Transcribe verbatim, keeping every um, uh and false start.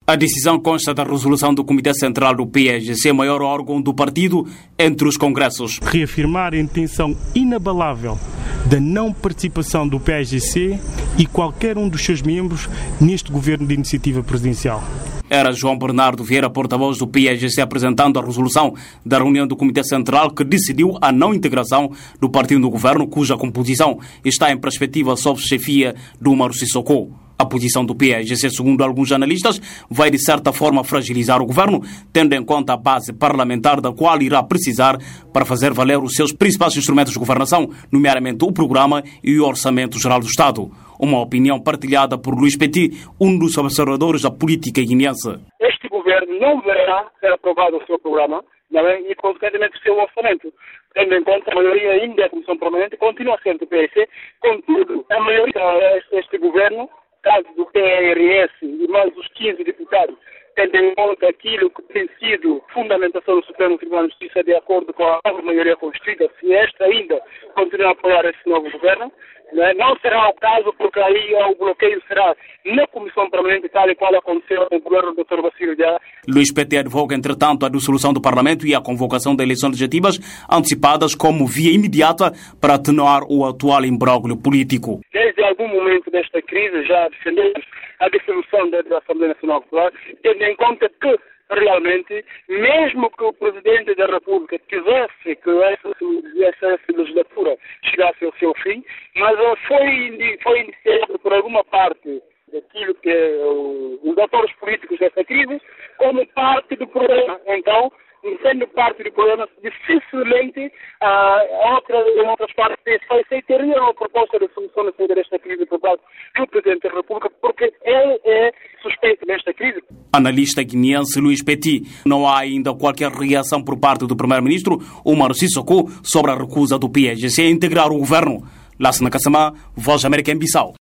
A decisão consta da resolução do Comitê Central do P S G C, maior órgão do partido entre os congressos. Reafirmar a intenção inabalável da não participação do P S G C e qualquer um dos seus membros neste governo de iniciativa presidencial. Era João Bernardo Vieira, porta-voz do P S G C, apresentando a resolução da reunião do Comitê Central que decidiu a não integração do partido no governo, cuja composição está em perspectiva sob chefia do Umaru Sissoko. A posição do P S G C, segundo alguns analistas, vai de certa forma fragilizar o governo, tendo em conta a base parlamentar da qual irá precisar para fazer valer os seus principais instrumentos de governação, nomeadamente o Programa e o Orçamento Geral do Estado. Uma opinião partilhada por Luís Petit, um dos observadores da política guineense. Este governo não deverá ser aprovado o seu programa, não é? E, consequentemente, o seu orçamento. Tendo em conta a maioria ainda da Comissão Permanente, continua a ser do P S C. Contudo, a maioria deste governo, caso do P R S e mais os quinze deputados, tendo em conta aquilo que tem sido fundamentação do Supremo Tribunal de Justiça de acordo com a nova maioria constituída, se esta ainda continuar a apoiar esse novo governo, né, não será o caso, porque aí o bloqueio será na Comissão Permanente, tal e qual aconteceu com o governo do doutor Bacílio de Ará. Luís Petit advoga, entretanto, a dissolução do Parlamento e a convocação de eleições legislativas antecipadas como via imediata para atenuar o atual imbróglio político. Desde algum momento desta crise já defendemos a dissolução da Assembleia Nacional Popular, tendo em conta que realmente, mesmo que o Presidente da República quisesse que essa, essa legislatura chegasse ao seu fim, mas foi, foi iniciado por alguma parte daquilo que é o, os atores políticos dessa crise como parte do problema. Então, sendo parte do problema, dificilmente ah, outra, em outras partes aceitariam a proposta de solução da saída desta crise por parte do Presidente da República, porque ele é suspeito desta crise. Analista guineense Luís Petit, não há ainda qualquer reação por parte do Primeiro-Ministro Umaru Sissoko sobre a recusa do P S G C a integrar o governo. Lassana Kassamá, Voz da América em Bissau.